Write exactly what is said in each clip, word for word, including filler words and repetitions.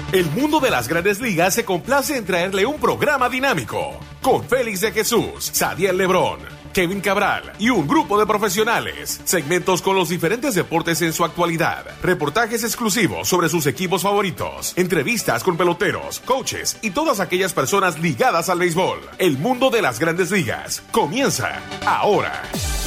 El mundo de las Grandes Ligas se complace en traerle un programa dinámico con Félix de Jesús, Sadiel Lebrón, Kevin Cabral y un grupo de profesionales. Segmentos con los diferentes deportes en su actualidad. Reportajes exclusivos sobre sus equipos favoritos. Entrevistas con peloteros, coaches y todas aquellas personas ligadas al béisbol. El mundo de las Grandes Ligas comienza ahora.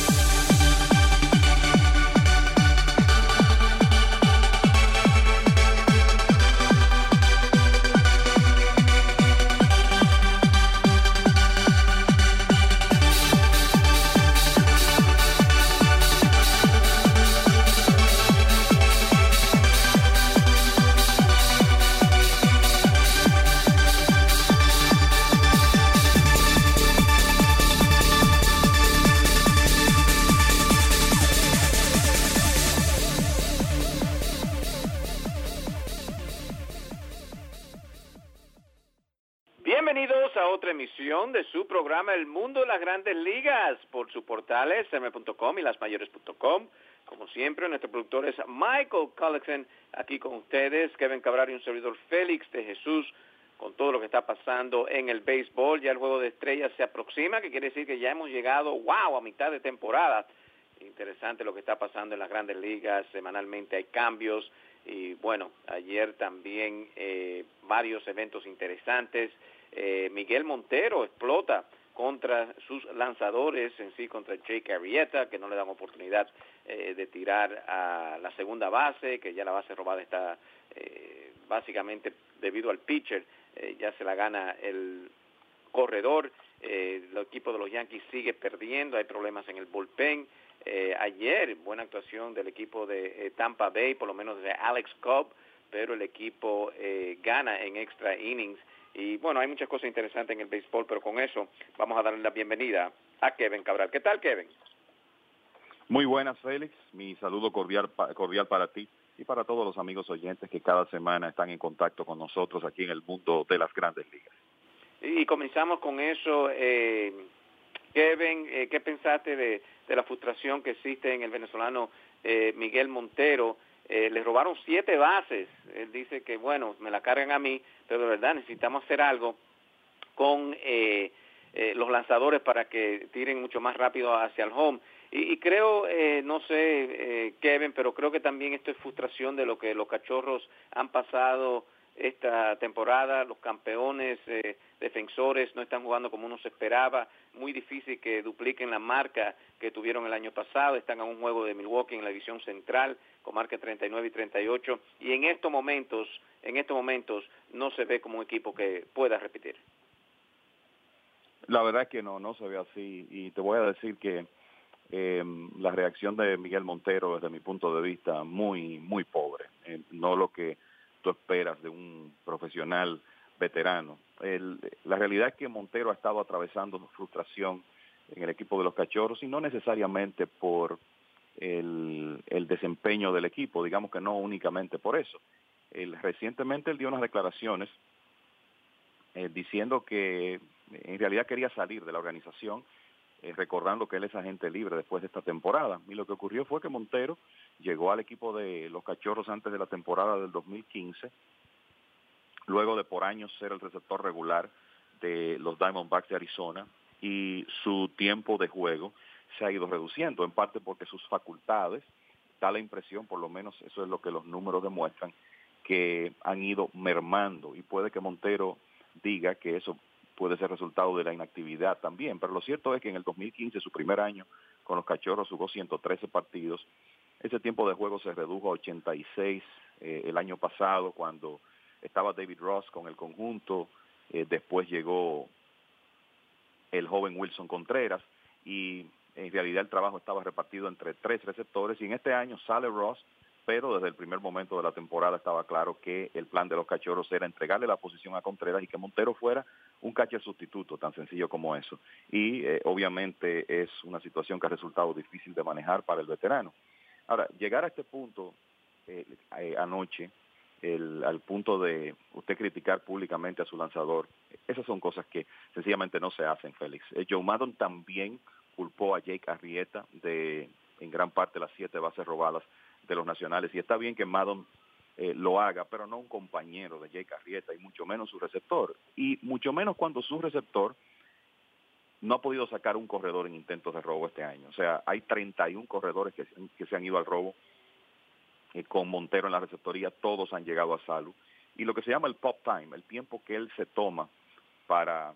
Emisión de su programa El Mundo de las Grandes Ligas por sus portales eme punto com y las mayores punto com. Como siempre, nuestro productor es Michael Collison, aquí con ustedes, Kevin Cabral y un servidor Félix de Jesús, con todo lo que está pasando en el béisbol. Ya el juego de estrellas se aproxima, que quiere decir que ya hemos llegado, wow, a mitad de temporada. Interesante lo que está pasando en las Grandes Ligas, semanalmente hay cambios y bueno, ayer también eh, varios eventos interesantes. Eh, Miguel Montero explota contra sus lanzadores, en sí contra Jake Arrieta, que no le dan oportunidad eh, de tirar a la segunda base, que ya la base robada está eh, básicamente debido al pitcher, eh, ya se la gana el corredor. Eh, el equipo de los Yankees sigue perdiendo, hay problemas en el bullpen. Eh, ayer, buena actuación del equipo de eh, Tampa Bay, por lo menos de Alex Cobb, pero el equipo eh, gana en extra innings. Y bueno, hay muchas cosas interesantes en el béisbol, pero con eso vamos a darle la bienvenida a Kevin Cabral. ¿Qué tal, Kevin? Muy buenas, Félix. Mi saludo cordial, cordial para ti y para todos los amigos oyentes que cada semana están en contacto con nosotros aquí en el mundo de las Grandes Ligas. Y comenzamos con eso. Eh, Kevin, eh, ¿qué pensaste de, de la frustración que existe en el venezolano eh, Miguel Montero? Eh, le robaron siete bases. Él dice que, bueno, me la cargan a mí, pero de verdad necesitamos hacer algo con eh, eh, los lanzadores para que tiren mucho más rápido hacia el home. Y, y creo, eh, no sé, eh, Kevin, pero creo que también esto es frustración de lo que los Cachorros han pasado esta temporada. Los campeones eh, defensores no están jugando como uno se esperaba. Muy difícil que dupliquen la marca que tuvieron el año pasado. Están a un juego de Milwaukee en la división central con marca treinta y nueve y treinta y ocho, y en estos momentos, en estos momentos no se ve como un equipo que pueda repetir. La verdad es que no, no se ve así, y te voy a decir que eh, la reacción de Miguel Montero, desde mi punto de vista, muy, muy pobre, eh, no lo que tú esperas de un profesional veterano. El, la realidad es que Montero ha estado atravesando frustración en el equipo de los Cachorros, y no necesariamente por El, el desempeño del equipo, digamos que no únicamente por eso. El, recientemente él dio unas declaraciones eh, diciendo que en realidad quería salir de la organización, eh, recordando que él es agente libre después de esta temporada. Y lo que ocurrió fue que Montero llegó al equipo de los Cachorros antes de la temporada del dos mil quince, luego de por años ser el receptor regular de los Diamondbacks de Arizona, y su tiempo de juego se ha ido reduciendo, en parte porque sus facultades, da la impresión, por lo menos eso es lo que los números demuestran, que han ido mermando, y puede que Montero diga que eso puede ser resultado de la inactividad también, pero lo cierto es que en el dos mil quince, su primer año con los Cachorros, jugó ciento trece partidos. Ese tiempo de juego se redujo a ochenta y seis eh, el año pasado, cuando estaba David Ross con el conjunto. Eh, después llegó el joven Wilson Contreras, y en realidad el trabajo estaba repartido entre tres receptores, y en este año sale Ross, pero desde el primer momento de la temporada estaba claro que el plan de los Cachorros era entregarle la posición a Contreras y que Montero fuera un catcher sustituto, tan sencillo como eso. Y eh, obviamente es una situación que ha resultado difícil de manejar para el veterano. Ahora, llegar a este punto eh, eh, anoche, el, al punto de usted criticar públicamente a su lanzador, esas son cosas que sencillamente no se hacen, Félix. Eh, Joe Maddon también culpó a Jake Arrieta de, en gran parte, las siete bases robadas de los Nacionales, y está bien que Maddon eh, lo haga, pero no un compañero de Jake Arrieta y mucho menos su receptor. Y mucho menos cuando su receptor no ha podido sacar un corredor en intentos de robo este año. O sea, hay treinta y uno corredores que, que se han ido al robo eh, con Montero en la receptoría, todos han llegado a salvo. Y lo que se llama el pop time, el tiempo que él se toma para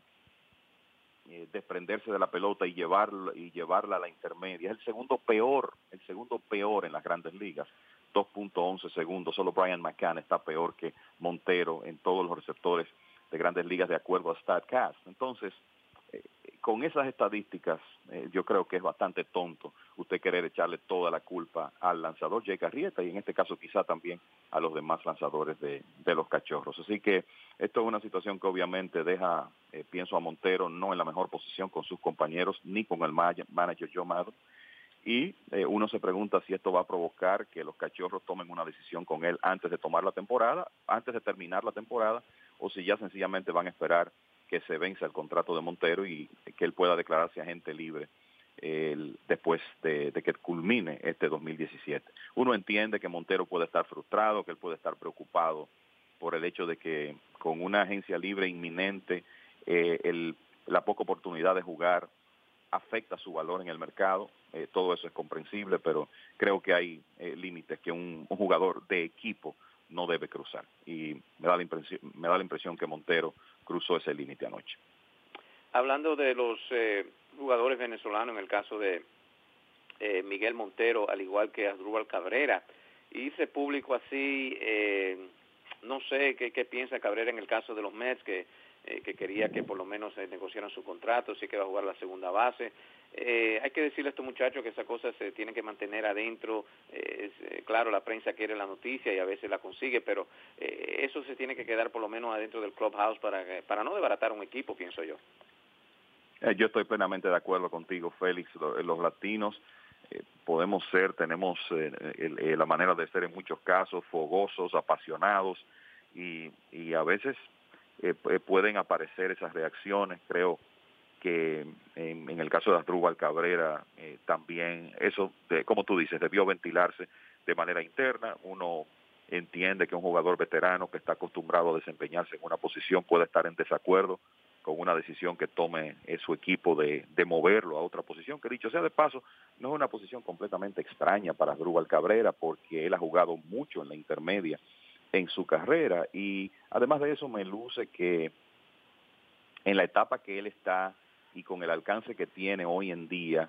eh, desprenderse de la pelota y llevarla, y llevarla a la intermedia, es el segundo peor, el segundo peor en las grandes ligas. dos punto once segundos, solo Brian McCann está peor que Montero en todos los receptores de grandes ligas de acuerdo a StatCast. Entonces, eh, con esas estadísticas, eh, yo creo que es bastante tonto usted querer echarle toda la culpa al lanzador Jake Arrieta y en este caso quizá también a los demás lanzadores de, de los Cachorros. Así que esto es una situación que obviamente deja, eh, pienso a Montero, no en la mejor posición con sus compañeros ni con el manager Joe Maddon. Y eh, uno se pregunta si esto va a provocar que los Cachorros tomen una decisión con él antes de tomar la temporada, antes de terminar la temporada, o si ya sencillamente van a esperar que se venza el contrato de Montero y que él pueda declararse agente libre eh, después de, de que culmine este dos mil diecisiete. Uno entiende que Montero puede estar frustrado, que él puede estar preocupado por el hecho de que con una agencia libre inminente, eh, el, la poca oportunidad de jugar afecta su valor en el mercado. Eh, todo eso es comprensible, pero creo que hay eh, límites que un, un jugador de equipo no debe cruzar. Y me da la impresión, me da la impresión que Montero cruzó ese límite anoche. Hablando de los eh, jugadores venezolanos, en el caso de eh, Miguel Montero, al igual que Asdrúbal Cabrera, hice público así, eh, no sé qué, qué piensa Cabrera en el caso de los Mets, que Eh, que quería que por lo menos se eh, negociaran su contrato, sí que va a jugar la segunda base. Eh, hay que decirle a estos muchachos que esas cosas se tienen que mantener adentro. Eh, es, eh, claro, la prensa quiere la noticia y a veces la consigue, pero eh, eso se tiene que quedar por lo menos adentro del clubhouse para, para no desbaratar un equipo, pienso yo. Eh, yo estoy plenamente de acuerdo contigo, Félix. Los, los latinos eh, podemos ser, tenemos eh, el, el, la manera de ser en muchos casos fogosos, apasionados y, y a veces Eh, pueden aparecer esas reacciones. Creo que en, en el caso de Asdrúbal Cabrera eh, también eso, de, como tú dices, debió ventilarse de manera interna. Uno entiende que un jugador veterano que está acostumbrado a desempeñarse en una posición puede estar en desacuerdo con una decisión que tome eh, su equipo de, de moverlo a otra posición, que dicho sea de paso, no es una posición completamente extraña para Asdrúbal Cabrera porque él ha jugado mucho en la intermedia en su carrera y además de eso me luce que en la etapa que él está y con el alcance que tiene hoy en día,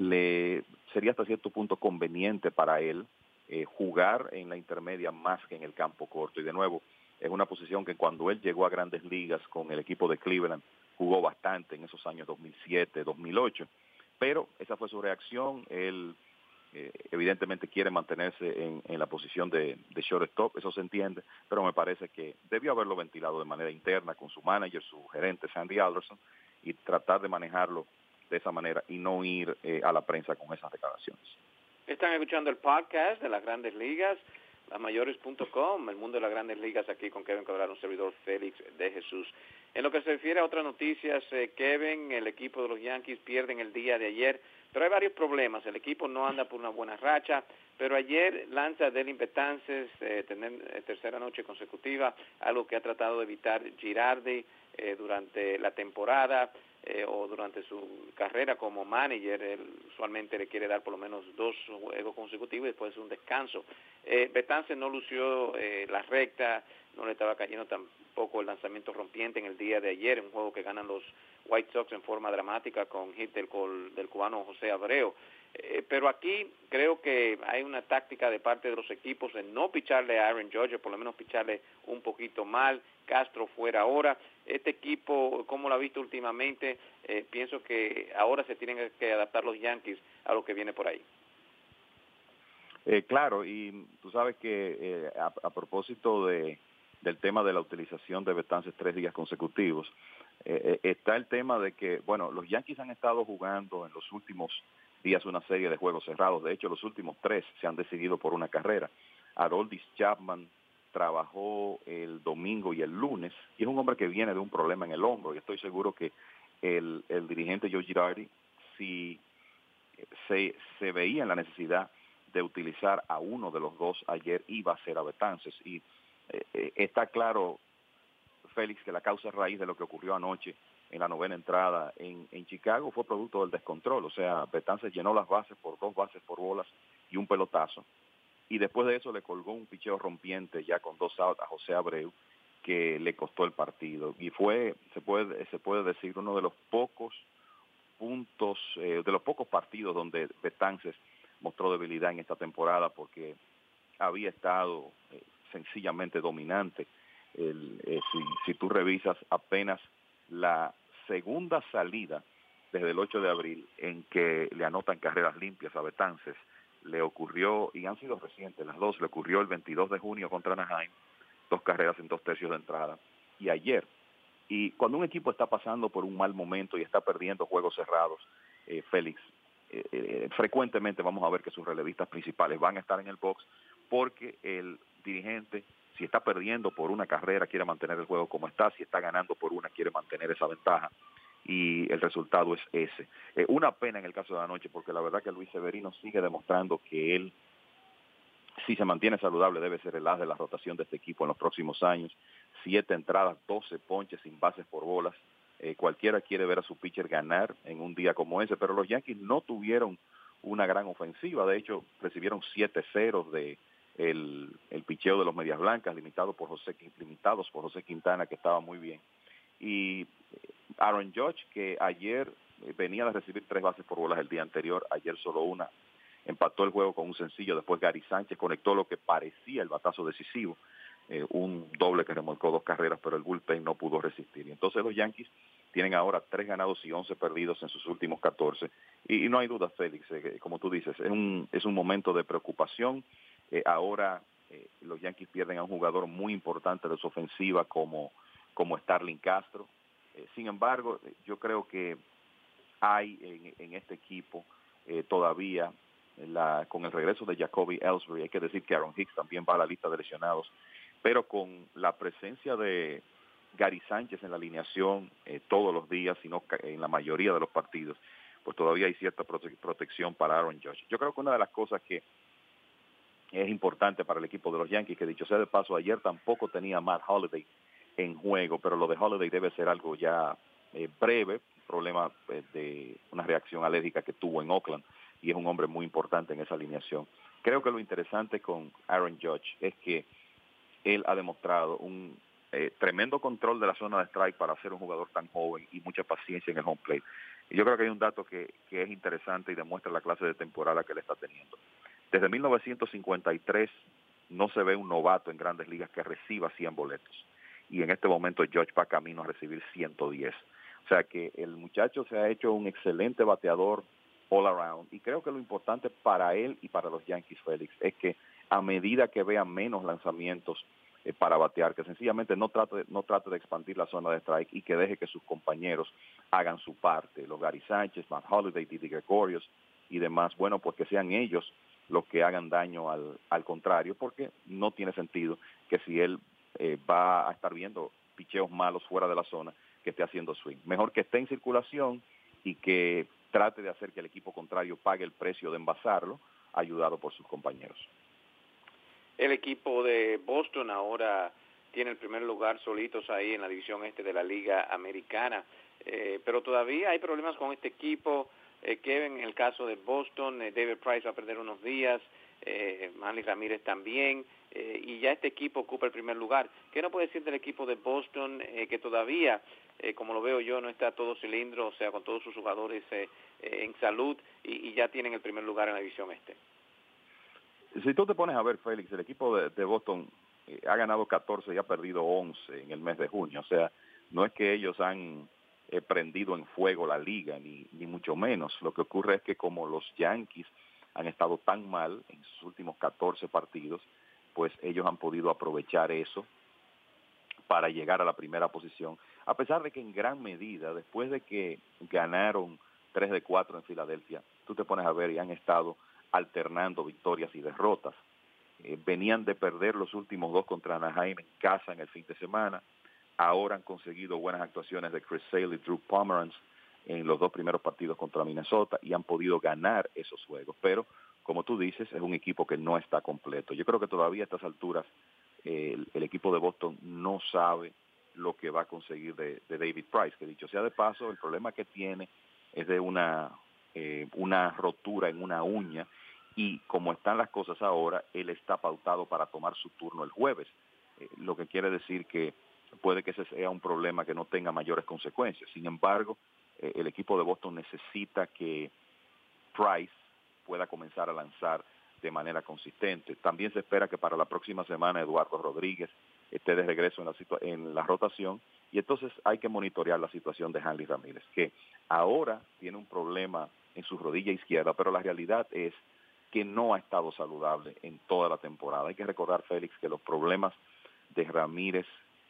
le sería hasta cierto punto conveniente para él eh, jugar en la intermedia más que en el campo corto. Y de nuevo, es una posición que cuando él llegó a Grandes Ligas con el equipo de Cleveland, jugó bastante en esos años dos mil siete, dos mil ocho, pero esa fue su reacción. Él Eh, evidentemente quiere mantenerse en, en la posición de, de shortstop, eso se entiende, pero me parece que debió haberlo ventilado de manera interna con su manager, su gerente Sandy Alderson, y tratar de manejarlo de esa manera y no ir eh, a la prensa con esas declaraciones. Están escuchando el podcast de las Grandes Ligas, las mayores punto com, el mundo de las Grandes Ligas, aquí con Kevin Cabral, un servidor Félix de Jesús. En lo que se refiere a otras noticias, eh, Kevin, el equipo de los Yankees pierden el día de ayer, pero hay varios problemas. El equipo no anda por una buena racha, pero ayer lanza Dellin Betances, eh, tener eh, tercera noche consecutiva, algo que ha tratado de evitar Girardi eh, durante la temporada eh, o durante su carrera como manager. Él usualmente le quiere dar por lo menos dos juegos consecutivos y después un descanso. Eh, Betances no lució eh, la recta, no le estaba cayendo tampoco el lanzamiento rompiente en el día de ayer, un juego que ganan los White Sox en forma dramática con hit del, del cubano José Abreu. Eh, pero aquí creo que hay una táctica de parte de los equipos de no picharle a Aaron Judge, por lo menos picharle un poquito mal. Castro fuera ahora. Este equipo, como lo ha visto últimamente, eh, pienso que ahora se tienen que adaptar los Yankees a lo que viene por ahí. Eh, claro, y tú sabes que eh, a, a propósito de, del tema de la utilización de Betances tres días consecutivos, eh, está el tema de que, bueno, los Yankees han estado jugando en los últimos días una serie de juegos cerrados. De hecho, los últimos tres se han decidido por una carrera. Aroldis Chapman trabajó el domingo y el lunes, y es un hombre que viene de un problema en el hombro, y estoy seguro que el, el dirigente Joe Girardi, si se, se veía en la necesidad de utilizar a uno de los dos ayer iba a ser a Betances. Y eh, eh, está claro, Félix, que la causa raíz de lo que ocurrió anoche en la novena entrada en, en Chicago fue producto del descontrol. O sea, Betances llenó las bases por dos bases por bolas y un pelotazo. Y después de eso le colgó un picheo rompiente ya con dos outs a José Abreu, que le costó el partido. Y fue, se puede, se puede decir, uno de los pocos puntos, eh, de los pocos partidos donde Betances mostró debilidad en esta temporada, porque había estado eh, sencillamente dominante. El, eh, si, si tú revisas apenas la segunda salida desde el ocho de abril en que le anotan carreras limpias a Betances, le ocurrió, y han sido recientes las dos, le ocurrió el veintidós de junio contra Anaheim, dos carreras en dos tercios de entrada, y ayer. Y cuando un equipo está pasando por un mal momento y está perdiendo juegos cerrados, eh, Félix, eh, eh, frecuentemente vamos a ver que sus relevistas principales van a estar en el box, porque el dirigente, si está perdiendo por una carrera, quiere mantener el juego como está, si está ganando por una, quiere mantener esa ventaja, y el resultado es ese. Eh, una pena en el caso de anoche, porque la verdad que Luis Severino sigue demostrando que él, si se mantiene saludable, debe ser el as de la rotación de este equipo en los próximos años. Siete entradas, doce ponches sin bases por bolas. Eh, cualquiera quiere ver a su pitcher ganar en un día como ese, pero los Yankees no tuvieron una gran ofensiva. De hecho, recibieron siete ceros de el, el picheo de los Medias Blancas, limitado por José, limitados por José Quintana, que estaba muy bien. Y Aaron Judge, que ayer venía de recibir tres bases por bolas el día anterior, ayer solo una, empató el juego con un sencillo. Después Gary Sánchez conectó lo que parecía el batazo decisivo, eh, un doble que remolcó dos carreras, pero el bullpen no pudo resistir. Y entonces los Yankees tienen ahora tres ganados y once perdidos en sus últimos catorce. Y, y no hay duda, Félix, eh, como tú dices, es un, es un momento de preocupación. Eh, ahora eh, los Yankees pierden a un jugador muy importante de su ofensiva como, como Starlin Castro. Eh, sin embargo, yo creo que hay en, en este equipo eh, todavía, la, con el regreso de Jacoby Ellsbury, hay que decir que Aaron Hicks también va a la lista de lesionados, pero con la presencia de Gary Sánchez en la alineación eh, todos los días, sino en la mayoría de los partidos, pues todavía hay cierta prote- protección para Aaron Judge. Yo creo que una de las cosas que es importante para el equipo de los Yankees, que dicho sea de paso, ayer tampoco tenía a Matt Holliday en juego, pero lo de Holliday debe ser algo ya eh, breve, problema eh, de una reacción alérgica que tuvo en Oakland, y es un hombre muy importante en esa alineación. Creo que lo interesante con Aaron Judge es que él ha demostrado un eh, tremendo control de la zona de strike para ser un jugador tan joven y mucha paciencia en el home plate. Y yo creo que hay un dato que, que es interesante y demuestra la clase de temporada que él está teniendo. Desde mil novecientos cincuenta y tres no se ve un novato en Grandes Ligas que reciba cien boletos. Y en este momento Judge va camino a recibir ciento diez. O sea que el muchacho se ha hecho un excelente bateador all around. Y creo que lo importante para él y para los Yankees, Félix, es que a medida que vea menos lanzamientos eh, para batear, que sencillamente no trate, de, no trate de expandir la zona de strike y que deje que sus compañeros hagan su parte. Los Gary Sánchez, Matt Holliday, Didi Gregorius y demás, bueno, pues que sean ellos los que hagan daño al, al contrario, porque no tiene sentido que si él eh, va a estar viendo picheos malos fuera de la zona, que esté haciendo swing. Mejor que esté en circulación y que trate de hacer que el equipo contrario pague el precio de envasarlo, ayudado por sus compañeros. El equipo de Boston ahora tiene el primer lugar solitos ahí en la división este de la Liga Americana, eh, pero todavía hay problemas con este equipo. Eh, Kevin, en el caso de Boston, eh, David Price va a perder unos días, eh, Manny Ramírez también, eh, y ya este equipo ocupa el primer lugar. ¿Qué no puede decir del equipo de Boston, eh, que todavía, eh, como lo veo yo, no está todo cilindro, o sea, con todos sus jugadores eh, eh, en salud, y, y ya tienen el primer lugar en la división este? Si tú te pones a ver, Félix, el equipo de, de Boston eh, ha ganado catorce y ha perdido once en el mes de junio. O sea, no es que ellos han eh, prendido en fuego la liga, ni, ni mucho menos. Lo que ocurre es que como los Yankees han estado tan mal en sus últimos catorce partidos, pues ellos han podido aprovechar eso para llegar a la primera posición, a pesar de que en gran medida, después de que ganaron tres de cuatro en Filadelfia, tú te pones a ver y han estado alternando victorias y derrotas. Eh, venían de perder los últimos dos contra Anaheim en casa en el fin de semana. Ahora han conseguido buenas actuaciones de Chris Sale y Drew Pomeranz en los dos primeros partidos contra Minnesota y han podido ganar esos juegos. Pero como tú dices, es un equipo que no está completo. Yo creo que todavía a estas alturas eh, el, el equipo de Boston no sabe lo que va a conseguir de, de David Price, que dicho sea de paso, el problema que tiene es de una, eh, una rotura en una uña, y como están las cosas ahora, él está pautado para tomar su turno el jueves, eh, lo que quiere decir que puede que ese sea un problema que no tenga mayores consecuencias. Sin embargo, eh, el equipo de Boston necesita que Price pueda comenzar a lanzar de manera consistente. También se espera que para la próxima semana Eduardo Rodríguez esté de regreso en la, situa- en la rotación, y entonces hay que monitorear la situación de Hanley Ramírez, que ahora tiene un problema en su rodilla izquierda, pero la realidad es que no ha estado saludable en toda la temporada. Hay que recordar, Félix, que los problemas de Ramírez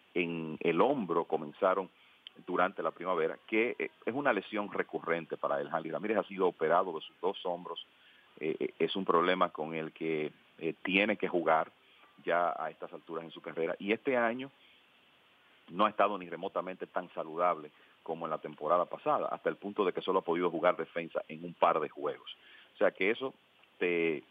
en el hombro comenzaron durante la primavera, que es una lesión recurrente para él. Hanley Ramírez ha sido operado de sus dos hombros, eh, es un problema con el que eh, tiene que jugar ya a estas alturas en su carrera, y este año no ha estado ni remotamente tan saludable como en la temporada pasada, hasta el punto de que solo ha podido jugar defensa en un par de juegos. O sea que eso te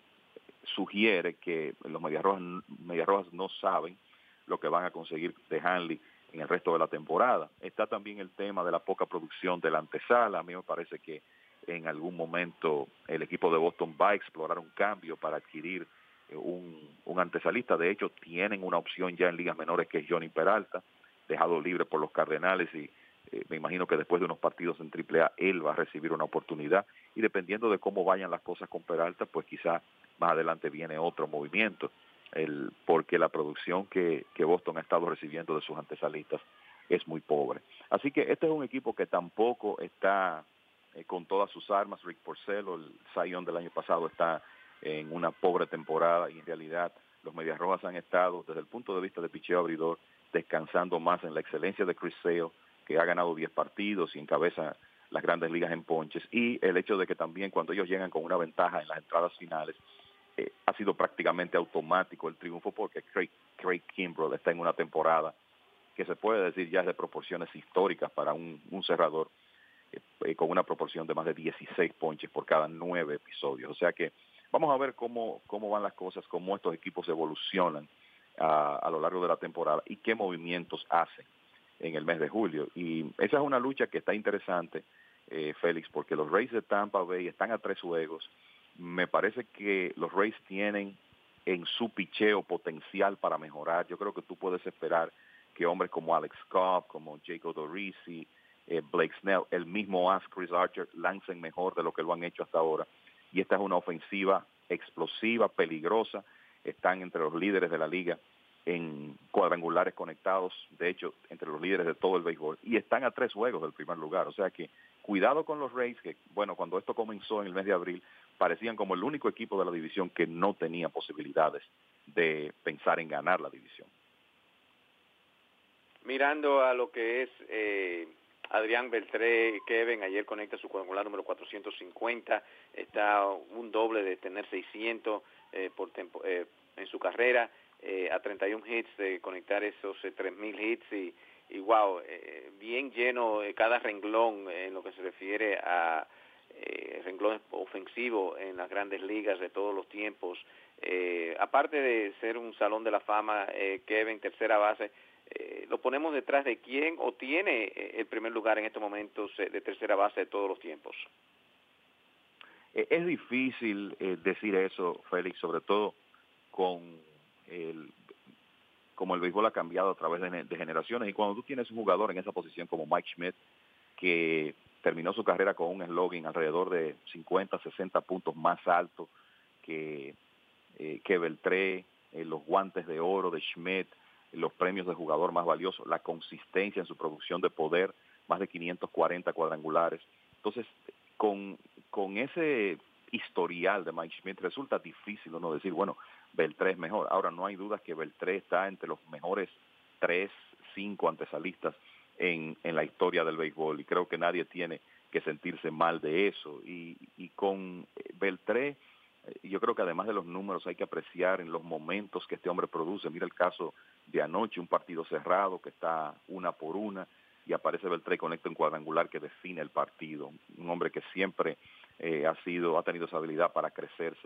sugiere que los Medias Rojas, Medias Rojas no saben lo que van a conseguir de Hanley en el resto de la temporada. Está también el tema de la poca producción de la antesala. A mí me parece que en algún momento el equipo de Boston va a explorar un cambio para adquirir un, un antesalista. De hecho, tienen una opción ya en ligas menores, que es Johnny Peralta, dejado libre por los Cardenales, y eh, me imagino que después de unos partidos en triple A él va a recibir una oportunidad, y dependiendo de cómo vayan las cosas con Peralta, pues quizá más adelante viene otro movimiento, el, porque la producción que, que Boston ha estado recibiendo de sus antesalistas es muy pobre. Así que este es un equipo que tampoco está eh, con todas sus armas. Rick Porcello, el Cy Young del año pasado, está en una pobre temporada, y en realidad los Medias Rojas han estado, desde el punto de vista de picheo abridor, descansando más en la excelencia de Chris Sale, que ha ganado diez partidos y encabeza las grandes ligas en ponches, y el hecho de que también cuando ellos llegan con una ventaja en las entradas finales, eh, ha sido prácticamente automático el triunfo, porque Craig, Craig Kimbrell está en una temporada que se puede decir ya es de proporciones históricas para un, un cerrador, eh, eh, con una proporción de más de dieciséis ponches por cada nueve episodios. O sea que vamos a ver cómo, cómo van las cosas, cómo estos equipos evolucionan a, a lo largo de la temporada y qué movimientos hacen en el mes de julio. Y esa es una lucha que está interesante, eh, Félix, porque los Rays de Tampa Bay están a tres juegos. Me parece que los Rays tienen en su picheo potencial para mejorar. Yo creo que tú puedes esperar que hombres como Alex Cobb, como Jacob Dorisi, eh, Blake Snell, el mismo As Chris Archer, lancen mejor de lo que lo han hecho hasta ahora. Y esta es una ofensiva explosiva, peligrosa. Están entre los líderes de la liga en cuadrangulares conectados, de hecho, entre los líderes de todo el béisbol, y están a tres juegos del primer lugar. O sea que cuidado con los Rays, que, bueno, cuando esto comenzó en el mes de abril, parecían como el único equipo de la división que no tenía posibilidades de pensar en ganar la división. Mirando a lo que es eh, Adrián Beltré, Kevin, ayer conecta su cuadrangular número cuatrocientos cincuenta, está un doble de tener seiscientos eh, por tempo, eh, en su carrera, eh, a treinta y un hits de conectar esos eh, tres mil hits, y, y wow, eh, bien lleno eh, cada renglón en lo que se refiere a eh, renglón ofensivo en las grandes ligas de todos los tiempos. Eh, aparte de ser un salón de la fama, eh, Kevin, tercera base, Eh, ¿lo ponemos detrás de quién o tiene eh, el primer lugar en estos momentos eh, de tercera base de todos los tiempos? Eh, es difícil eh, decir eso, Félix, sobre todo con el, como el béisbol ha cambiado a través de, de generaciones, y cuando tú tienes un jugador en esa posición como Mike Schmidt, que terminó su carrera con un slogan alrededor de cincuenta, sesenta puntos más alto que, eh, que Beltré, eh, los guantes de oro de Schmidt, los premios de jugador más valioso, la consistencia en su producción de poder, más de quinientos cuarenta cuadrangulares. Entonces, con, con ese historial de Mike Schmidt, resulta difícil uno decir, bueno, Beltré es mejor. Ahora, no hay dudas que Beltré está entre los mejores tres, cinco antesalistas en, en la historia del béisbol, y creo que nadie tiene que sentirse mal de eso. Y, y con Beltré, yo creo que además de los números hay que apreciar en los momentos que este hombre produce. Mira el caso de anoche, un partido cerrado que está una por una, y aparece Beltré y conecta un cuadrangular que define el partido. Un hombre que siempre eh, ha sido, ha tenido esa habilidad para crecerse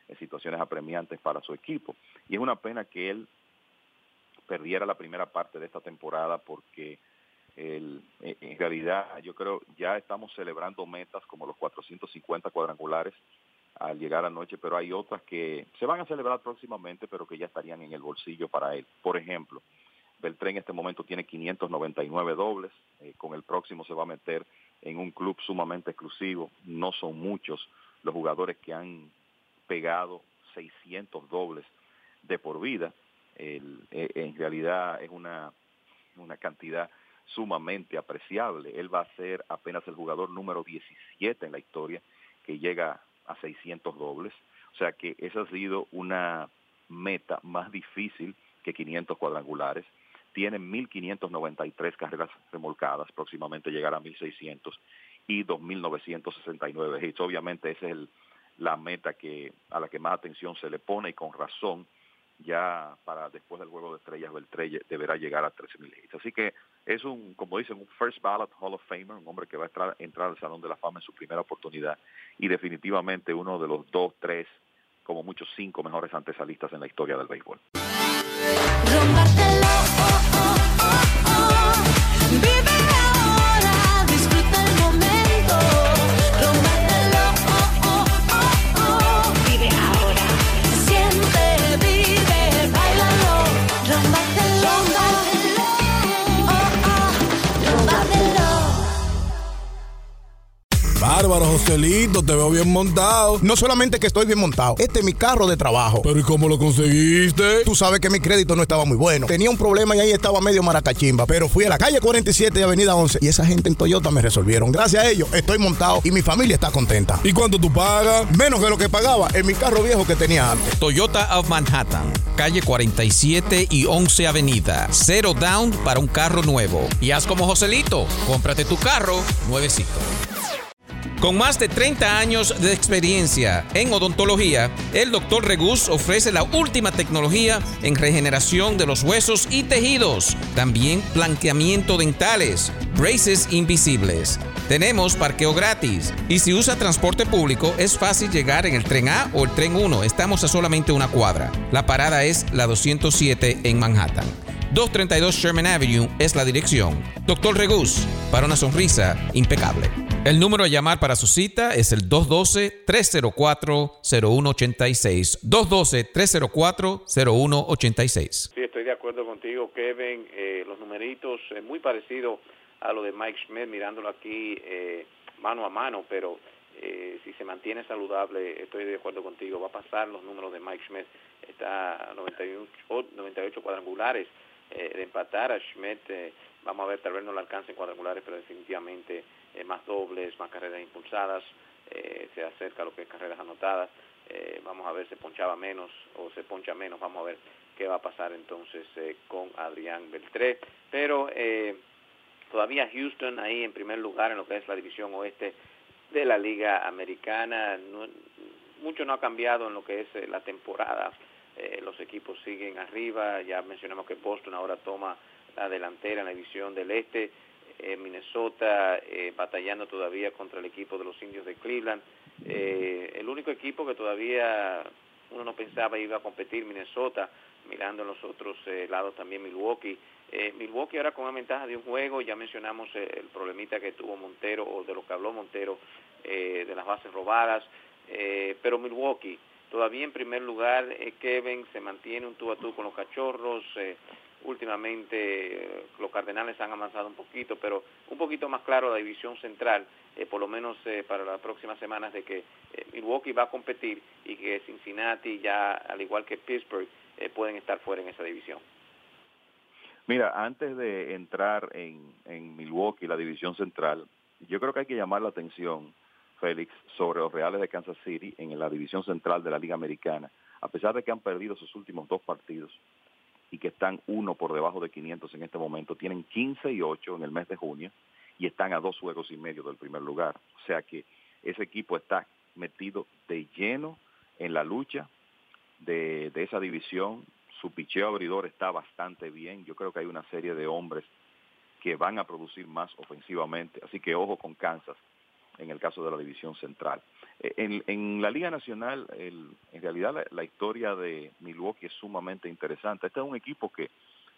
en situaciones apremiantes para su equipo. Y es una pena que él perdiera la primera parte de esta temporada porque el, en realidad yo creo ya estamos celebrando metas como los cuatrocientos cincuenta cuadrangulares al llegar anoche, pero hay otras que se van a celebrar próximamente, pero que ya estarían en el bolsillo para él. Por ejemplo, Beltré en este momento tiene quinientos noventa y nueve dobles, eh, con el próximo se va a meter en un club sumamente exclusivo. No son muchos los jugadores que han pegado seiscientos dobles de por vida. El, eh, en realidad es una, una cantidad sumamente apreciable. Él va a ser apenas el jugador número diecisiete en la historia que llega a seiscientos dobles. O sea que esa ha sido una meta más difícil que quinientos cuadrangulares. Tiene mil quinientos noventa y tres carreras remolcadas, próximamente llegará a mil seiscientos y dos mil novecientos sesenta y nueve hits. Obviamente esa es el, la meta que a la que más atención se le pone y con razón. Ya para después del Juego de Estrellas Beltré deberá llegar a trece mil hits. Así que es un, como dicen, un first ballot Hall of Famer, un hombre que va a entrar, entrar al Salón de la Fama en su primera oportunidad y definitivamente uno de los dos, tres, como muchos cinco mejores antesalistas en la historia del béisbol. Rómpatelo, oh, oh, oh, oh. Vive ahora, disfruta el momento. Rómpatelo, oh, oh, oh, oh. Vive ahora, siente, vive, bailalo. Rómpatelo, oh, oh, rómpatelo. Bárbaro, Joselito, te veo bien montado. No solamente que estoy bien montado, este es mi carro de trabajo. Pero ¿y cómo lo conseguiste? Tú sabes que mi crédito no estaba muy bueno. Tenía un problema y ahí estaba medio maracachimba. Pero fui a la calle cuarenta y siete y avenida once y esa gente en Toyota me resolvieron. Gracias a ellos estoy montado y mi familia está contenta. ¿Y cuánto tú pagas? Menos que lo que pagaba en mi carro viejo que tenía antes. Toyota of Manhattan, calle cuarenta y siete y once avenida. Cero down para un carro nuevo. Y haz como Joselito, cómprate tu carro nuevecito. Con más de treinta años de experiencia en odontología, el doctor Regus ofrece la última tecnología en regeneración de los huesos y tejidos. También blanqueamiento dentales, braces invisibles. Tenemos parqueo gratis. Y si usa transporte público, es fácil llegar en el tren A o el tren uno. Estamos a solamente una cuadra. La parada es la doscientos siete en Manhattan. doscientos treinta y dos Sherman Avenue es la dirección. doctor Regus, para una sonrisa impecable. El número a llamar para su cita es el dos uno dos, tres cero cuatro, cero uno ocho seis. dos uno dos, tres cero cuatro, cero uno ocho seis. Sí, estoy de acuerdo contigo, Kevin. Eh, los numeritos eh, muy parecidos a lo de Mike Schmidt, mirándolo aquí eh, mano a mano, pero eh, si se mantiene saludable, estoy de acuerdo contigo, va a pasar los números de Mike Schmidt. Está a noventa y ocho cuadrangulares eh, de empatar a Schmidt. Eh, vamos a ver, tal vez no le alcancen cuadrangulares, pero definitivamente eh, más dobles, más carreras impulsadas, eh, se acerca a lo que es carreras anotadas. Eh, vamos a ver, se ponchaba menos o se poncha menos, vamos a ver qué va a pasar entonces eh, con Adrián Beltré. Pero eh, todavía Houston ahí en primer lugar en lo que es la división oeste de la Liga Americana. No, mucho no ha cambiado en lo que es eh, la temporada. Eh, los equipos siguen arriba. Ya mencionamos que Boston ahora toma la delantera en la división del este. Eh, Minnesota eh, batallando todavía contra el equipo de los Indios de Cleveland. Eh, el único equipo que todavía uno no pensaba iba a competir, Minnesota, mirando en los otros eh, lados también Milwaukee. Eh, Milwaukee ahora con una ventaja de un juego. Ya mencionamos eh, el problemita que tuvo Montero, o de lo que habló Montero, eh, de las bases robadas. Eh, pero Milwaukee todavía en primer lugar. eh, Kevin, se mantiene un tú a tú con los Cachorros. eh, últimamente eh, los Cardenales han avanzado un poquito, pero un poquito más claro la división central, eh, por lo menos eh, para las próximas semanas, de que eh, Milwaukee va a competir y que Cincinnati, ya al igual que Pittsburgh, eh, pueden estar fuera en esa división. Mira, antes de entrar en, en Milwaukee, la división central, yo creo que hay que llamar la atención, Félix, sobre los Reales de Kansas City en la división central de la Liga Americana. A pesar de que han perdido sus últimos dos partidos y que están uno por debajo de quinientos en este momento, tienen quince y ocho en el mes de junio y están a dos juegos y medio del primer lugar. O sea que ese equipo está metido de lleno en la lucha de, de esa división. Su picheo abridor está bastante bien. Yo creo que hay una serie de hombres que van a producir más ofensivamente. Así que ojo con Kansas en el caso de la división central. En, en la Liga Nacional, el, en realidad la, la historia de Milwaukee es sumamente interesante. Este es un equipo que,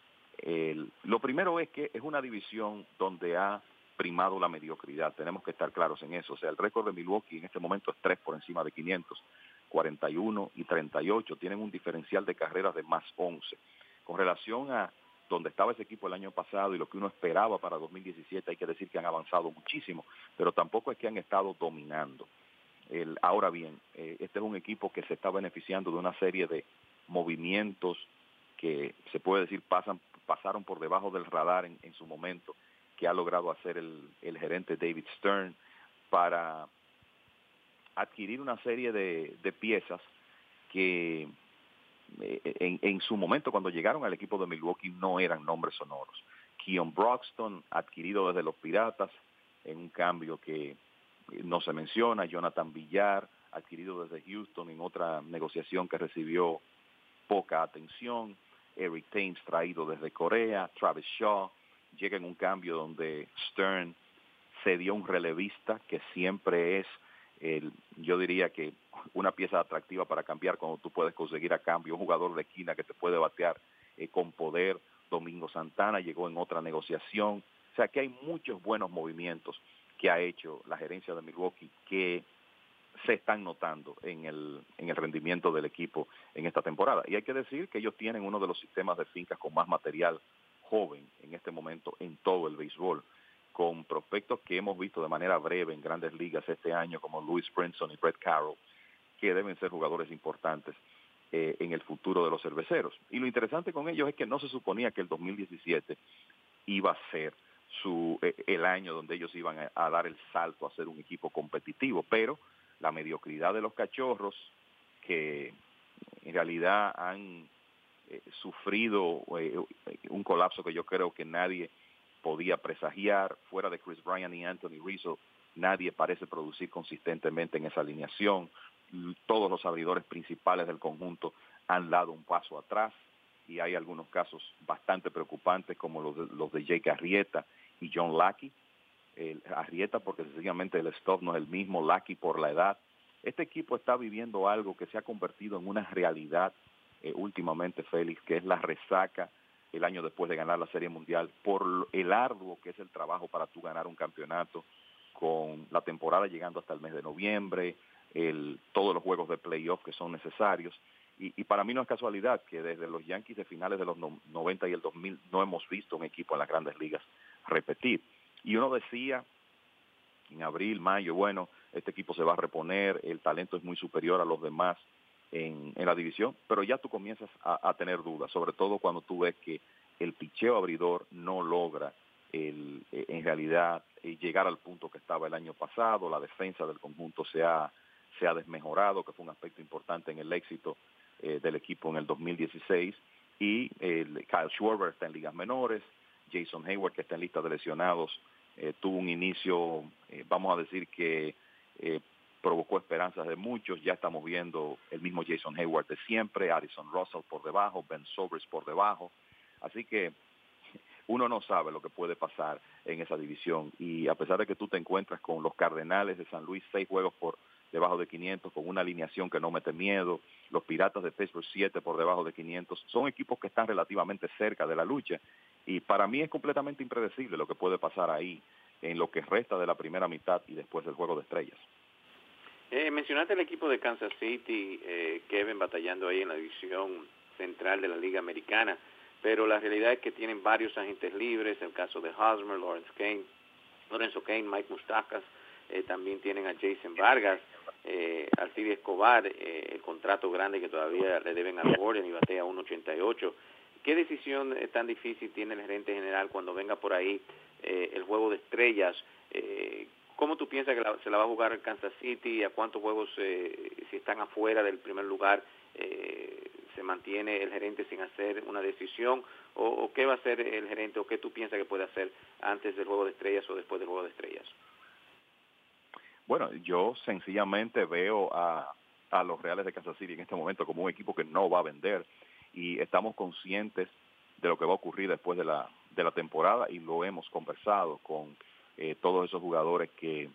el, lo primero es que es una división donde ha primado la mediocridad. Tenemos que estar claros en eso. O sea, el récord de Milwaukee en este momento es tres por encima de quinientos, cuarenta y uno y treinta y ocho. Tienen un diferencial de carreras de más once. Con relación a donde estaba ese equipo el año pasado y lo que uno esperaba para dos mil diecisiete, hay que decir que han avanzado muchísimo, pero tampoco es que han estado dominando. El, ahora bien, eh, este es un equipo que se está beneficiando de una serie de movimientos que se puede decir pasan, pasaron por debajo del radar en, en su momento, que ha logrado hacer el, el gerente David Stern para adquirir una serie de, de piezas que En, en su momento, cuando llegaron al equipo de Milwaukee, no eran nombres sonoros. Keon Broxton, adquirido desde los Piratas, en un cambio que no se menciona. Jonathan Villar, adquirido desde Houston, en otra negociación que recibió poca atención. Eric Thames, traído desde Corea. Travis Shaw, llega en un cambio donde Stern se dio un relevista, que siempre es, el, yo diría que una pieza atractiva para cambiar cuando tú puedes conseguir a cambio un jugador de esquina que te puede batear eh, con poder. Domingo Santana llegó en otra negociación. O sea que hay muchos buenos movimientos que ha hecho la gerencia de Milwaukee que se están notando en el, en el rendimiento del equipo en esta temporada. Y hay que decir que ellos tienen uno de los sistemas de fincas con más material joven en este momento en todo el béisbol, con prospectos que hemos visto de manera breve en grandes ligas este año, como Louis Brinson y Brett Carroll, que deben ser jugadores importantes eh, en el futuro de los cerveceros. Y lo interesante con ellos es que no se suponía que el dos mil diecisiete iba a ser su eh, el año donde ellos iban a, a dar el salto a ser un equipo competitivo, pero la mediocridad de los Cachorros, que en realidad han eh, sufrido eh, un colapso que yo creo que nadie podía presagiar, fuera de Chris Bryant y Anthony Rizzo, nadie parece producir consistentemente en esa alineación. Todos los abridores principales del conjunto han dado un paso atrás y hay algunos casos bastante preocupantes como los de, los de Jake Arrieta y John Lackey. El Arrieta porque sencillamente el stuff no es el mismo, Lackey por la edad. Este equipo está viviendo algo que se ha convertido en una realidad eh, últimamente, Félix, que es la resaca el año después de ganar la Serie Mundial por el arduo que es el trabajo para tú ganar un campeonato, con la temporada llegando hasta el mes de noviembre, el, todos los juegos de playoff que son necesarios. Y, y para mí no es casualidad que desde los Yankees de finales de los no, noventa y el dos mil no hemos visto un equipo en las grandes ligas repetir. Y uno decía en abril, mayo, bueno, este equipo se va a reponer, el talento es muy superior a los demás en, en la división, pero ya tú comienzas a, a tener dudas, sobre todo cuando tú ves que el picheo abridor no logra el, en realidad llegar al punto que estaba el año pasado, la defensa del conjunto se ha, se ha desmejorado, que fue un aspecto importante en el éxito eh, del equipo en el dos mil dieciséis, y el, Kyle Schwarber está en ligas menores, Jason Hayward, que está en lista de lesionados, eh, tuvo un inicio, eh, vamos a decir que eh, provocó esperanzas de muchos. Ya estamos viendo el mismo Jason Hayward de siempre, Addison Russell por debajo, Ben Zobrist por debajo, así que uno no sabe lo que puede pasar en esa división, y a pesar de que tú te encuentras con los Cardenales de San Luis, seis juegos por debajo de quinientos, con una alineación que no mete miedo, los Piratas de Pittsburgh siete por debajo de quinientos, son equipos que están relativamente cerca de la lucha, y para mí es completamente impredecible lo que puede pasar ahí en lo que resta de la primera mitad y después del Juego de Estrellas. Eh, mencionaste el equipo de Kansas City, eh, Kevin, batallando ahí en la división central de la Liga Americana, pero la realidad es que tienen varios agentes libres, el caso de Hosmer, Lawrence Kane, Lorenzo Kane, Mike Moustakas, eh, también tienen a Jason Vargas, eh, Alcides Escobar, eh, el contrato grande que todavía le deben a Gordon y batea uno ochenta y ocho. ¿Qué decisión eh, tan difícil tiene el gerente general cuando venga por ahí eh, el Juego de Estrellas? Eh, ¿Cómo tú piensas que la, se la va a jugar el Kansas City? ¿A cuántos juegos, eh, si están afuera del primer lugar, eh, se mantiene el gerente sin hacer una decisión? ¿O, o qué va a hacer el gerente o qué tú piensas que puede hacer antes del Juego de Estrellas o después del Juego de Estrellas? Bueno, yo sencillamente veo a, a los Reales de Kansas City en este momento como un equipo que no va a vender, y estamos conscientes de lo que va a ocurrir después de la, de la temporada, y lo hemos conversado con eh, todos esos jugadores que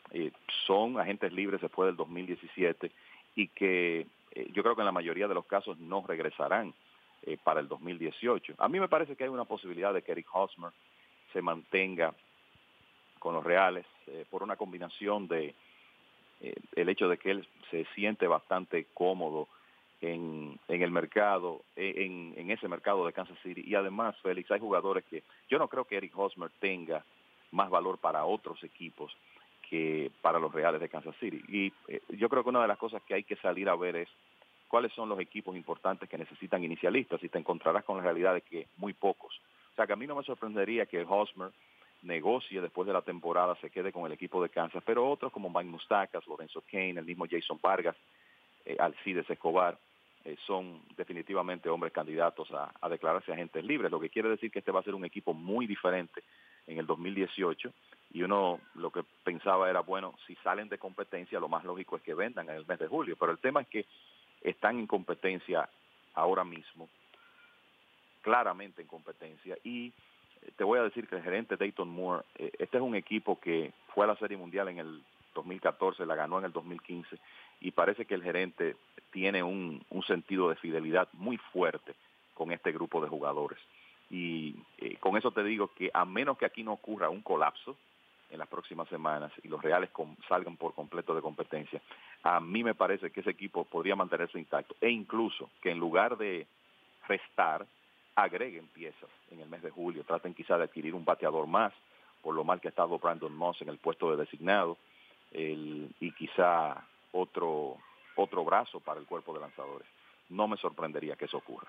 eh, son agentes libres después del dos mil diecisiete y que eh, yo creo que en la mayoría de los casos no regresarán eh, para el dos mil dieciocho. A mí me parece que hay una posibilidad de que Eric Hosmer se mantenga con los Reales eh, por una combinación de eh, el hecho de que él se siente bastante cómodo en, en el mercado, en, en ese mercado de Kansas City, y además, Félix, hay jugadores que yo no creo que Eric Hosmer tenga más valor para otros equipos que para los Reales de Kansas City, y eh, yo creo que una de las cosas que hay que salir a ver es cuáles son los equipos importantes que necesitan inicialistas, y te encontrarás con la realidad de que muy pocos. O sea, que a mí no me sorprendería que Hosmer negocie después de la temporada, se quede con el equipo de Kansas, pero otros como Mike Moustakas, Lorenzo Cain, el mismo Jason Vargas, eh, Alcides Escobar, eh, son definitivamente hombres candidatos a, a declararse agentes libres, lo que quiere decir que este va a ser un equipo muy diferente en el dos mil dieciocho, y uno lo que pensaba era, bueno, si salen de competencia, lo más lógico es que vendan en el mes de julio, pero el tema es que están en competencia ahora mismo, claramente en competencia, y te voy a decir que el gerente Dayton Moore, eh, este es un equipo que fue a la Serie Mundial en el dos mil catorce, la ganó en el dos mil quince, y parece que el gerente tiene un, un sentido de fidelidad muy fuerte con este grupo de jugadores. Y eh, con eso te digo que a menos que aquí no ocurra un colapso en las próximas semanas y los Reales com- salgan por completo de competencia, a mí me parece que ese equipo podría mantenerse intacto, e incluso que en lugar de restar, agreguen piezas en el mes de julio, traten quizá de adquirir un bateador más, por lo mal que ha estado Brandon Moss en el puesto de designado, el, y quizá otro, otro brazo para el cuerpo de lanzadores. No me sorprendería que eso ocurra.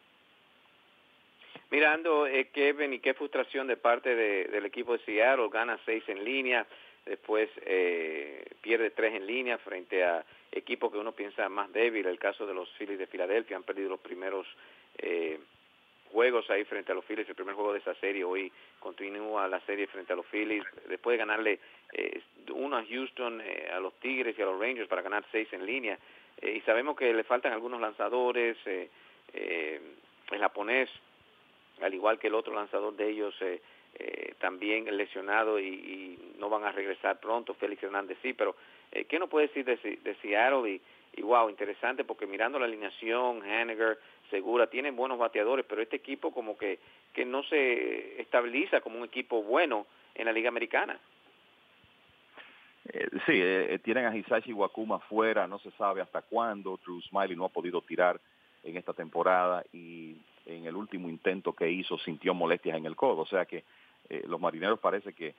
Mirando, eh, Kevin, y qué frustración de parte de, del equipo de Seattle, gana seis en línea, después eh, pierde tres en línea frente a equipos que uno piensa más débil, el caso de los Phillies de Filadelfia, han perdido los primeros eh, juegos ahí frente a los Phillies, el primer juego de esa serie, hoy continúa la serie frente a los Phillies, después de ganarle eh, uno a Houston, eh, a los Tigres y a los Rangers para ganar seis en línea, eh, y sabemos que le faltan algunos lanzadores, eh, eh, el japonés, al igual que el otro lanzador de ellos, eh, eh, también lesionado y, y no van a regresar pronto, Félix Hernández sí, pero eh, ¿qué nos puede decir de, de Seattle? Y, y wow, interesante, porque mirando la alineación, Haniger, Segura, tienen buenos bateadores, pero este equipo como que, que no se estabiliza como un equipo bueno en la Liga Americana. Eh, sí, eh, tienen a Hisashi Wakuma fuera, no se sabe hasta cuándo, Drew Smyly no ha podido tirar en esta temporada, y en el último intento que hizo sintió molestias en el codo, o sea que eh, los Marineros parece que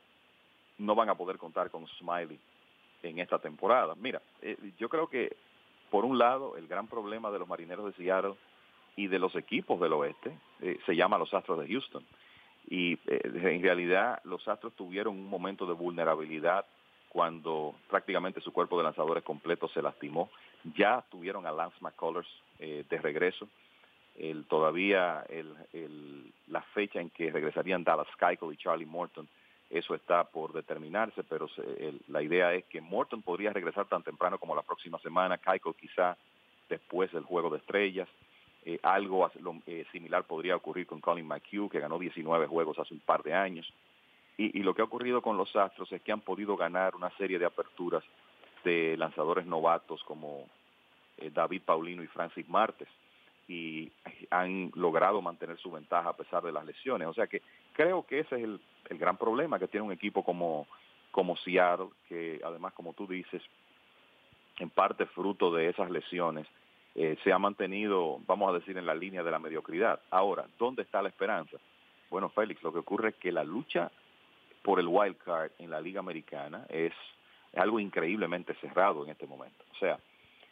no van a poder contar con Smyly en esta temporada. Mira, eh, yo creo que por un lado el gran problema de los Marineros de Seattle y de los equipos del oeste eh, se llama los Astros de Houston, y eh, en realidad los Astros tuvieron un momento de vulnerabilidad cuando prácticamente su cuerpo de lanzadores completo se lastimó. Ya tuvieron a Lance McCullers eh, de regreso. El, todavía el, el, la fecha en que regresarían Dallas Keuchel y Charlie Morton, eso está por determinarse, pero se, el, la idea es que Morton podría regresar tan temprano como la próxima semana, Keuchel quizá después del Juego de Estrellas. Eh, algo eh, similar podría ocurrir con Colin McHugh, que ganó diecinueve juegos hace un par de años. Y, y lo que ha ocurrido con los Astros es que han podido ganar una serie de aperturas de lanzadores novatos como eh, David Paulino y Francis Martes, y han logrado mantener su ventaja a pesar de las lesiones. O sea que creo que ese es el, el gran problema que tiene un equipo como, como Seattle, que además, como tú dices, en parte fruto de esas lesiones, eh, se ha mantenido, vamos a decir, en la línea de la mediocridad. Ahora, ¿dónde está la esperanza? Bueno, Félix, lo que ocurre es que la lucha por el wild card en la Liga Americana es, es algo increíblemente cerrado en este momento. O sea,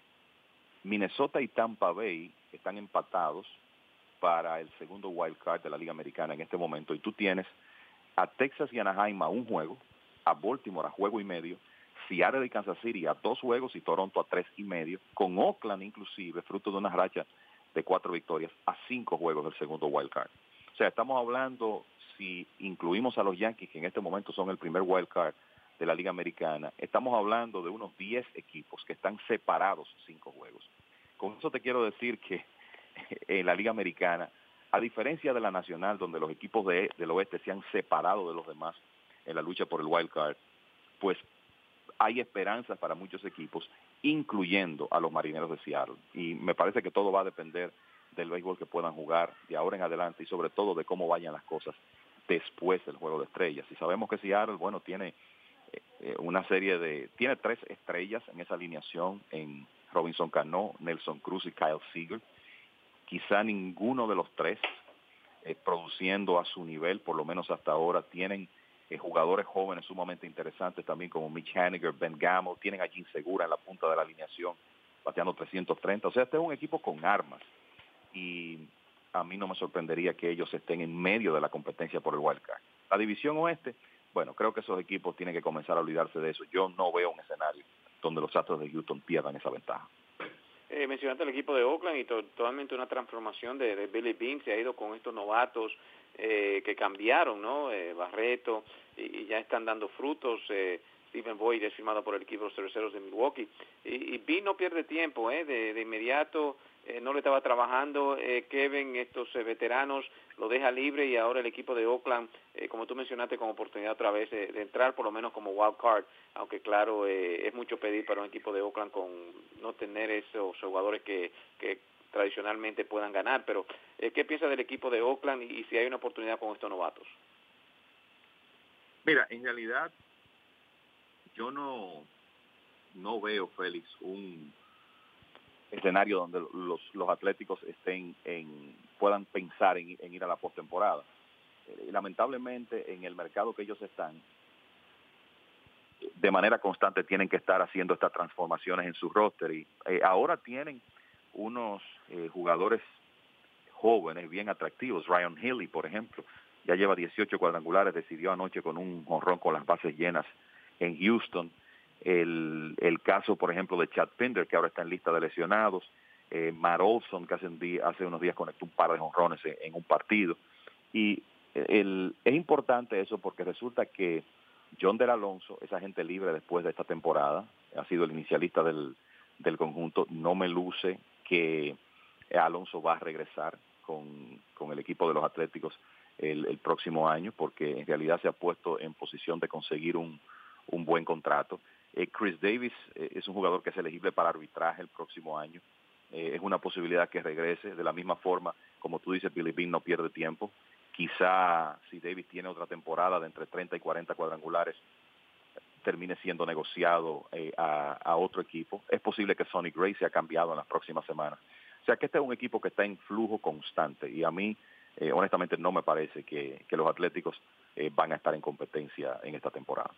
Minnesota y Tampa Bay están empatados para el segundo wild card de la Liga Americana en este momento, y tú tienes a Texas y Anaheim a un juego, a Baltimore a juego y medio, Seattle y Kansas City a dos juegos y Toronto a tres y medio, con Oakland inclusive, fruto de una racha de cuatro victorias, a cinco juegos del segundo wild card. O sea, estamos hablando, si incluimos a los Yankees, que en este momento son el primer wild card de la Liga Americana, estamos hablando de unos diez equipos que están separados cinco juegos. Con eso te quiero decir que en la Liga Americana, a diferencia de la Nacional, donde los equipos de, del oeste se han separado de los demás en la lucha por el wild card, pues hay esperanzas para muchos equipos, incluyendo a los Marineros de Seattle. Y me parece que todo va a depender del béisbol que puedan jugar de ahora en adelante y sobre todo de cómo vayan las cosas después del Juego de Estrellas. Y sabemos que Seattle, bueno, tiene eh, una serie de, tiene tres estrellas en esa alineación, en Robinson Cano, Nelson Cruz y Kyle Seager. Quizá ninguno de los tres eh, produciendo a su nivel, por lo menos hasta ahora. Tienen eh, jugadores jóvenes sumamente interesantes también como Mitch Haniger, Ben Gamel, tienen a Jean Segura en la punta de la alineación bateando trescientos treinta. O sea, este es un equipo con armas. Y a mí no me sorprendería que ellos estén en medio de la competencia por el wild card. La división oeste, bueno, creo que esos equipos tienen que comenzar a olvidarse de eso. Yo no veo un escenario donde los Astros de Houston pierdan esa ventaja. Eh, mencionaste el equipo de Oakland y to- totalmente una transformación de, de Billy Beane. Se ha ido con estos novatos eh, que cambiaron, ¿no? Eh, Barreto, y, y ya están dando frutos. Eh, Stephen Boyd es firmado por el equipo de los Cerveceros de Milwaukee. Y, y Beane no pierde tiempo, ¿eh? De, de inmediato eh, no le estaba trabajando. Eh, Kevin, estos eh, veteranos, lo deja libre y ahora el equipo de Oakland, eh, como tú mencionaste, con oportunidad otra vez eh, de entrar por lo menos como wild card, aunque claro, eh, es mucho pedir para un equipo de Oakland con no tener esos jugadores que, que tradicionalmente puedan ganar, pero eh, ¿qué piensas del equipo de Oakland y, y si hay una oportunidad con estos novatos? Mira, en realidad yo no, no veo, Félix, un escenario donde los, los atléticos estén en, puedan pensar en, en ir a la postemporada. Eh, lamentablemente, en el mercado que ellos están, de manera constante tienen que estar haciendo estas transformaciones en su roster. Y eh, ahora tienen unos eh, jugadores jóvenes bien atractivos. Ryan Healy, por ejemplo, ya lleva dieciocho cuadrangulares, decidió anoche con un jonrón con las bases llenas en Houston. El, el caso, por ejemplo, de Chad Pinder, que ahora está en lista de lesionados. Eh, Matt Olson, que hace, un día, hace unos días conectó un par de jonrones en, en un partido. Y el, es importante eso porque resulta que John Del Alonso es agente libre después de esta temporada. Ha sido el inicialista del, del conjunto. No me luce que Alonso va a regresar con, con el equipo de los Atléticos el, el próximo año, porque en realidad se ha puesto en posición de conseguir un, un buen contrato. Eh, Chris Davis eh, es un jugador que es elegible para arbitraje el próximo año. Eh, es una posibilidad que regrese. De la misma forma, como tú dices, Billy Beane no pierde tiempo. Quizá si Davis tiene otra temporada de entre treinta y cuarenta cuadrangulares, termine siendo negociado eh, a, a otro equipo. Es posible que Sonny Gray sea cambiado en las próximas semanas. O sea que este es un equipo que está en flujo constante y a mí, eh, honestamente, no me parece que, que los Atléticos eh, van a estar en competencia en esta temporada.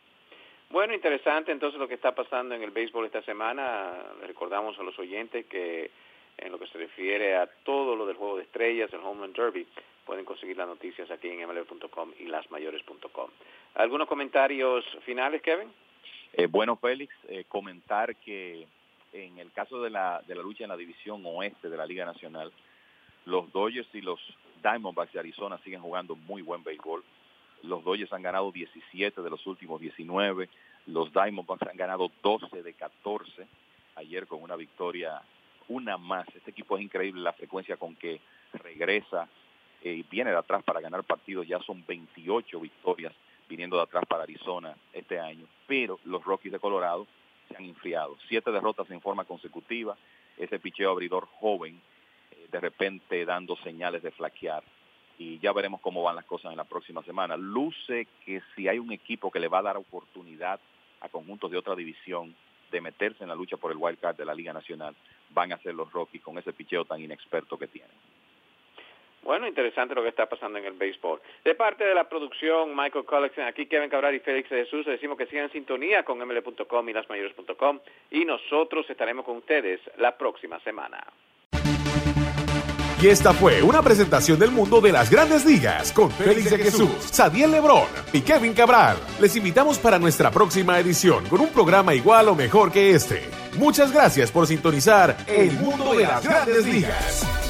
Bueno, interesante entonces lo que está pasando en el béisbol esta semana. Le recordamos a los oyentes que en lo que se refiere a todo lo del Juego de Estrellas, el Home Run Derby, pueden conseguir las noticias aquí en M L B punto com y las mayores punto com. ¿Algunos comentarios finales, Kevin? Eh, bueno, Félix, eh, comentar que en el caso de la, de la lucha en la división oeste de la Liga Nacional, los Dodgers y los Diamondbacks de Arizona siguen jugando muy buen béisbol. Los Dodgers han ganado diecisiete de los últimos diecinueve. Los Diamondbacks han ganado doce de catorce. Ayer con una victoria, una más. Este equipo es increíble la frecuencia con que regresa eh, y viene de atrás para ganar partidos. Ya son veintiocho victorias viniendo de atrás para Arizona este año. Pero los Rockies de Colorado se han enfriado. Siete derrotas en forma consecutiva. Ese picheo abridor joven, eh, de repente dando señales de flaquear. Y ya veremos cómo van las cosas en la próxima semana. Luce que si hay un equipo que le va a dar oportunidad a conjuntos de otra división de meterse en la lucha por el wild card de la Liga Nacional, van a ser los Rockies con ese picheo tan inexperto que tienen. Bueno, interesante lo que está pasando en el béisbol. De parte de la producción, Michael Collection, aquí Kevin Cabral y Félix de Jesús, les decimos que sigan en sintonía con M L B punto com y las mayores punto com y nosotros estaremos con ustedes la próxima semana. Y esta fue una presentación del mundo de las grandes ligas con Félix de Jesús, Sadiel Lebrón y Kevin Cabral. Les invitamos para nuestra próxima edición con un programa igual o mejor que este. Muchas gracias por sintonizar El Mundo de las Grandes Ligas.